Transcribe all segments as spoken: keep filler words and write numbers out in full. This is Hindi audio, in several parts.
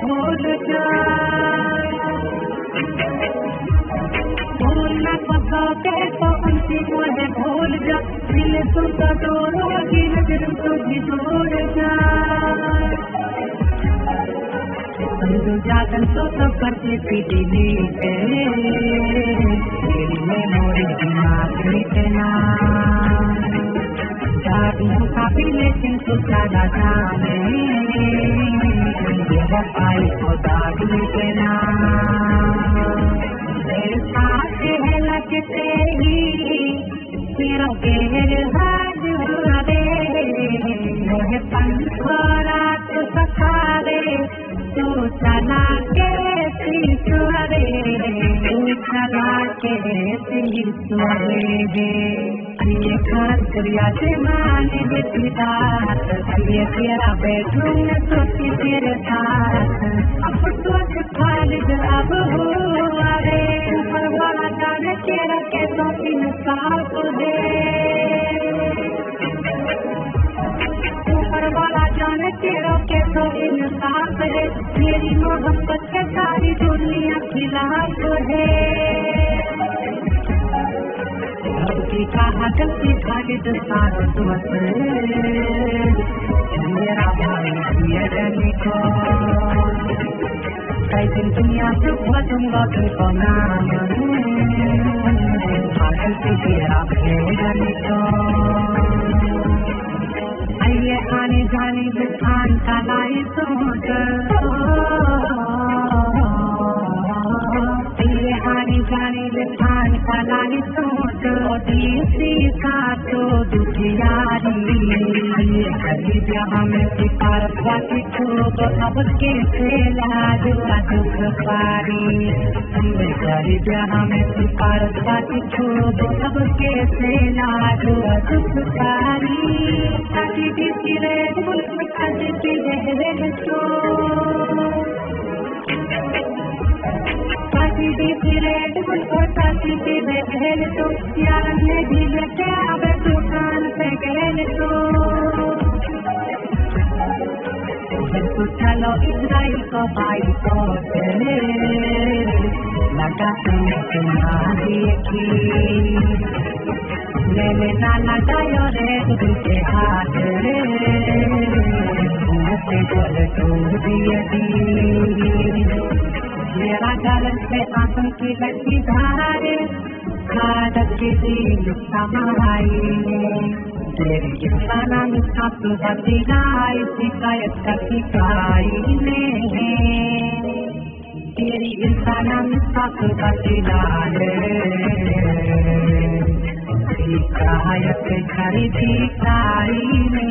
भूल जा भूल न पकाते तो उनकी मुझे भूल जा दिल तुम तो तोड़ोगी नजर तुझी तोड़ जा समझो जागन तो सब करते पीटी नीचे तेरी मेमोरी दिमाग नीचे ना जाती हूँ काफी लेकिन तो ज्यादा जाने ये वफाई को दाग नीचे ना मेरे साथ है लगते ही तेरा गेर हाथ हुआ दे मोहे पंखो रात सखा दे तू चला के सिंचुरे तू चला के सिंचुरे ये खास करिया से माने बेदात ये तेरा बेडरूम में सोती तेरे साथ अब तो खालिद अब हुआ रे ऊपर वाला जाने तेरा कैसा इंसाफ दे ऊपर वाला जाने तेरा कैसा इंसाफ है मेरी मोहब्बत के सारी दुनिया खिलाफ है गलती का गलती खालिद साथ तुमस मेरा भाई ये रहने को कई दिन दुनिया से बचूंगा तुमको नाम गलती तेरा रहने को आइए आने जाने दुकान का लाई सोच आइए आने जाने दुकान का लाई सोच सी का तो दुखियारी गरीब हमें सिफारत बाकी खूब अब कैसे लाज का दुख पारी गरीब हमें सिफारत बाकी खूब अब कैसे लाज का दुख पारी काटी दी रे मुल्क में काटी दी रे तो काटी दी रे मुल्क में काटी दी रे तो यार ने भी लेके अब दुकान पे गए तो तो चलो इजराइल को भाई को लगा तुमने तुम्हारी की मैंने नाना जायो रे तुझे हाथ रे मुझसे बोल तू दिए दी मेरा गलन से आंखों की लगी धारे आदत की दी समाई तेरी इंसाना मिस्का तू बदलाई शिकायत का शिकाई ने तेरी इंसाना मिस्का तू बदलाई शिकायत खरी शिकाई ने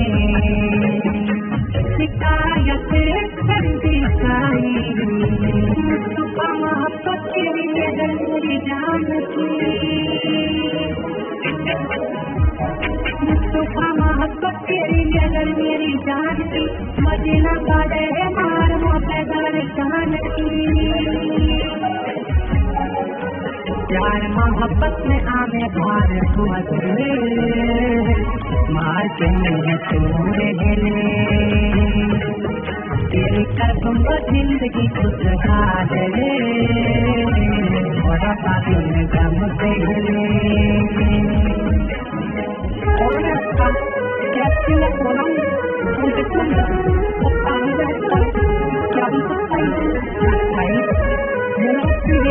शिकायत खरी शिकाई मुस्तफा मोहब्बत तेरी नजर मेरी जान की मुस्तफा मोहब्बत तेरी नजर मेरी जान की मदीना का दे मार मोहब्बत जान की प्यार मोहब्बत में आमे भार हुआ मार के मुझे तोड़े हिले तेरी कर्म जिंदगी खुशहाल रे बड़ा पापी में गम से हिले कैसी मैं बोला मुझे तुम पानी में क्या भी भाई मेरा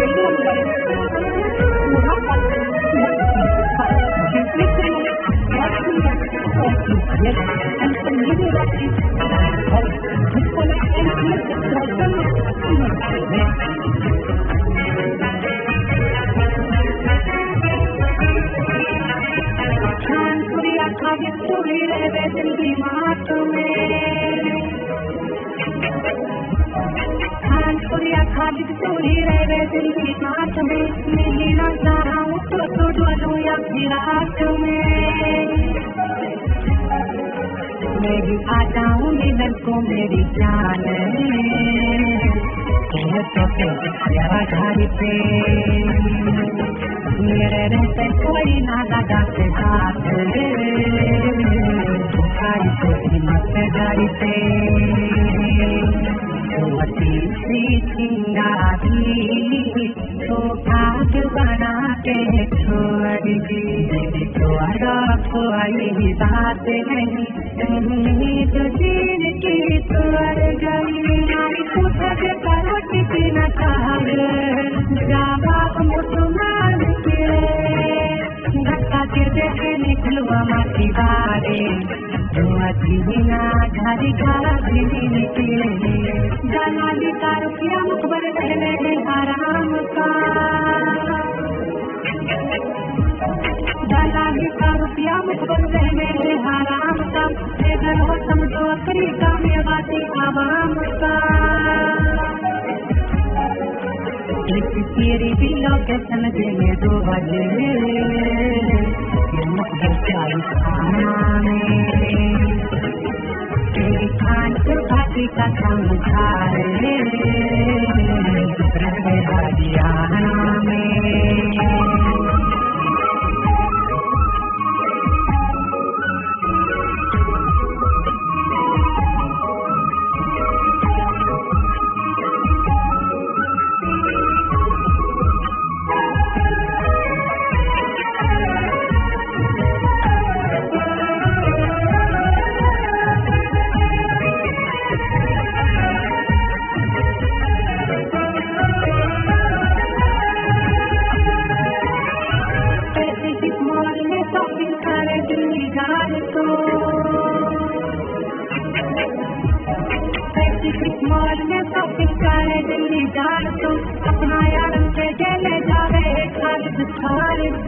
खालिद चोरी रहे दिल की बात में मिली ना चाहा हूँ तो तो डोलूं या फिराक में मैं भी आ जाऊँ मिलन को मेरी जान तो तेरा घर पे मेरे रहते कोई ना लगा के हाथ बुखारी को मत गाड़ी पे तीसरी चिंगारी तो भाग बना के छोड़ दी द्वारा कोई बात नहीं उम्मीद दिल की तोड़ गई नारी पूछे करो किसी न चाहे जवाब मुसलमान के धक्का के देखे निकलवा माटी बारे जीना घरी घरा जीने के जलाली का रुपया मुखबर रहने आराम का जलाली का रुपया मुखबर रहने आराम का अगर हो समझो करी कामयाबी आवाम का तेरी भी लोकेशन देने दो बजे मुखबर चालीस खाना में तेरी कानपुर घाटी का समझार हरियाणा में मॉल में शॉपिंग करे दिल्ली जान तो अपना यार से चले जावे खालिद खालिद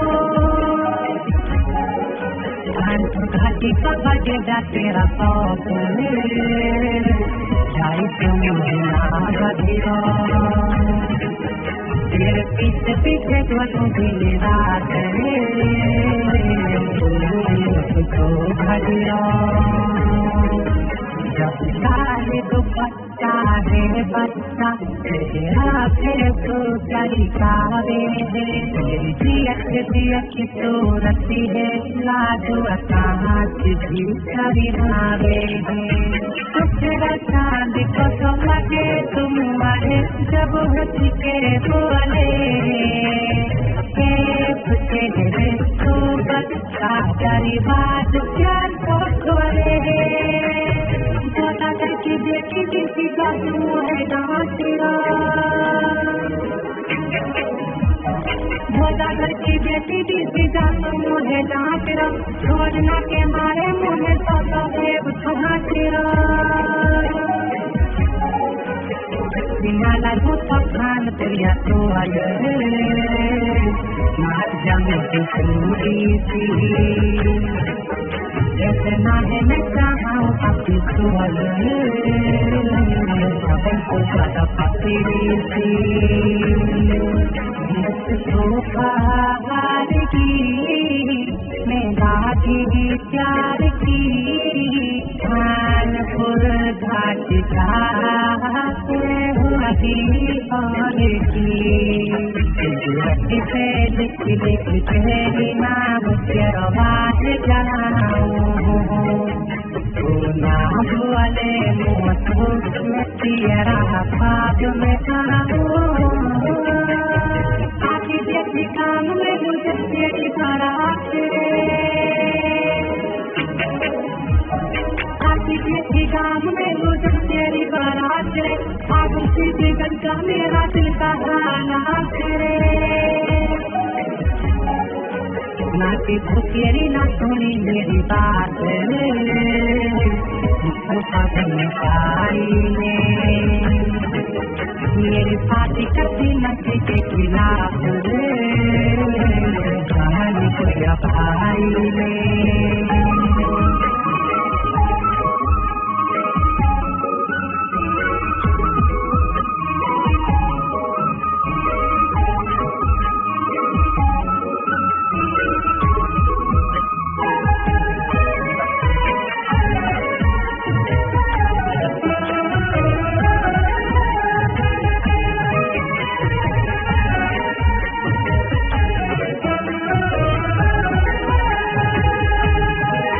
कानपुर घाटी का बजेगा तेरा शौक जाई तुम धीरा तेरे पीछे पीछे तो तुम्हें रात तो भजिया जब सारे तो बच्चा है बच्चा तेरा फिर तो तरीकावे तेरी जियत जियत की सूरती है लाजो अचानक भी करी भावे कुछ चांद को तो लगे तुम मरे जब हंसी के बोले तेरे तो बच्चा तेरी बात क्या तो खोले छोटा करके देखी किसी का है डांटेगा छोटा करके देखी किसी का है डांटेगा छोड़ना के मारे मुझे तो देव छाटेगा सिंगाला तो खान तेरिया तो आये मार जाने की पूरी सी इतना है मैं चाहूँ अपनी सुअल सबन को ज्यादा पकड़ी थी तो हार की मैं बाजी प्यार की कानपुर घाट जाते हुआ और की से लिख लिख तेरी नाम तेरा बात जलाऊं नाम वाले मुझको तेरा पाप में खाऊं आखिर देखी काम में मुझे तेरी बारात आखिर देखी काम में मुझे तेरी बारात आग सीधी गंगा मेरा दिल का हालात नाती भूखेरी ना सुनी मेरी बात मेरी पार्टी करती नशे के खिलाफ कहानी को भाई ने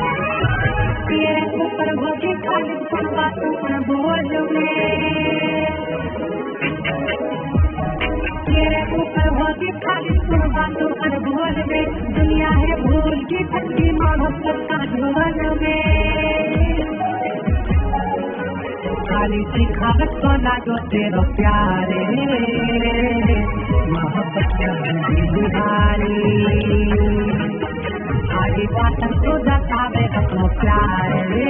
बोल में मोहब्बत का धुवन में खाली सिखावत को लागो तेरो प्यारे मोहब्बत बिहारी आगे बात तो बतावे अपनो प्यारे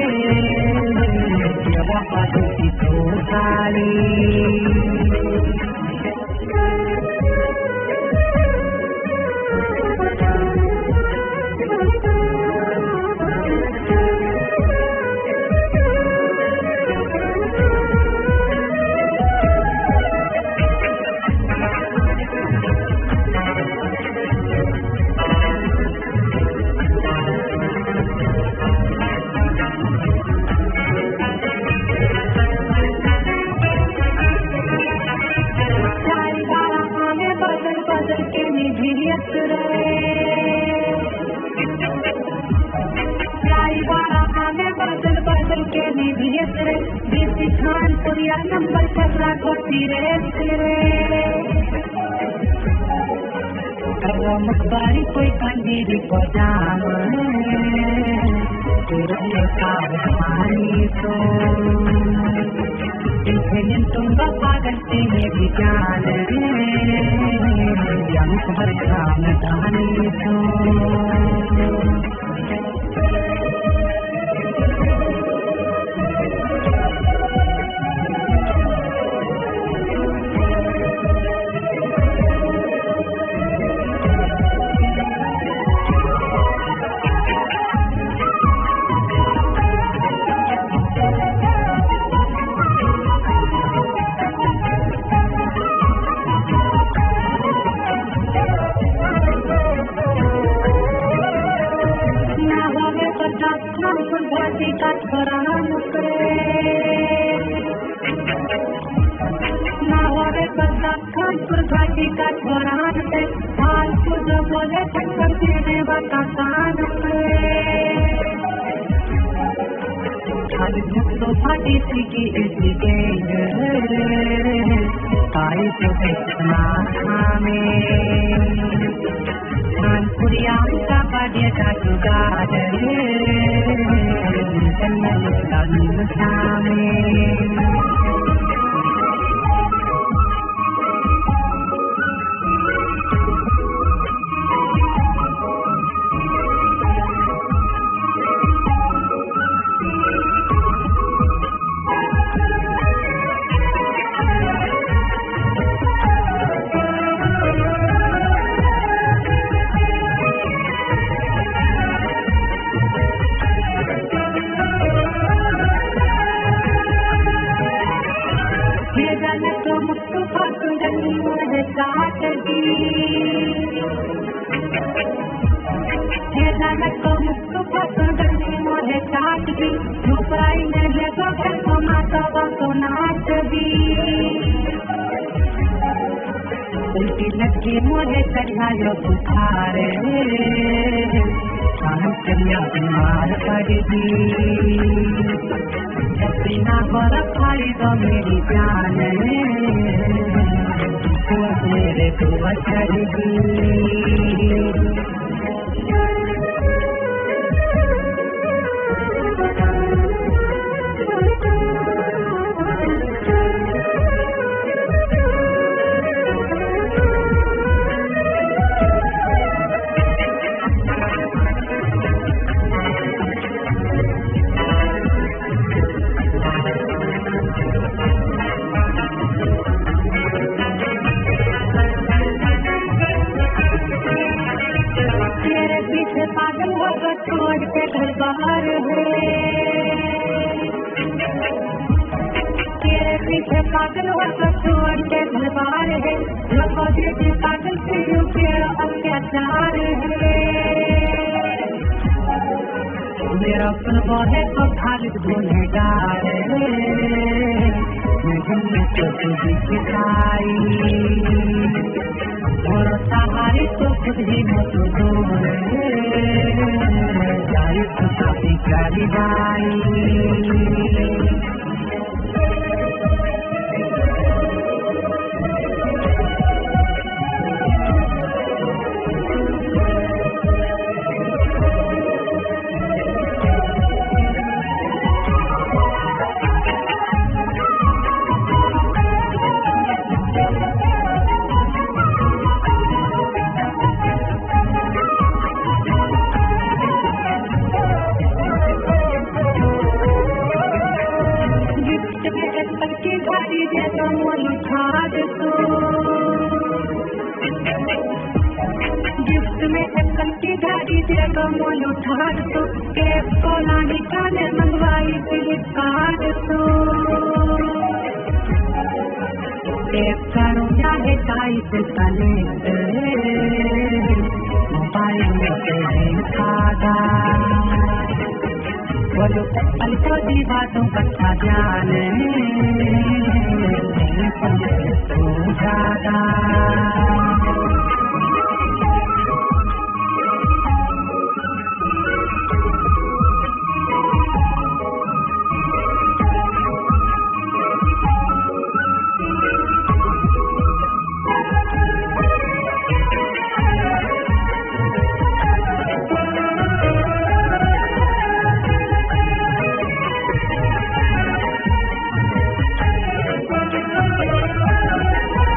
वफा की तो सारी नंबर चक्रा को तेरे तेरे मकबारी कोई कंजीरी को जाम तेरे सावधानी तो इन्हें तुम पागल तेरे भी जान यम हर काम दानी तो तो मोल उठा तो कैब को लानी काने मंगवाई फ्लिपकार्ट तो कैब करूँ चाहे टाइप कनेक्ट मोबाइल में से खादा बोलो अल्पो दी बातों का ध्यान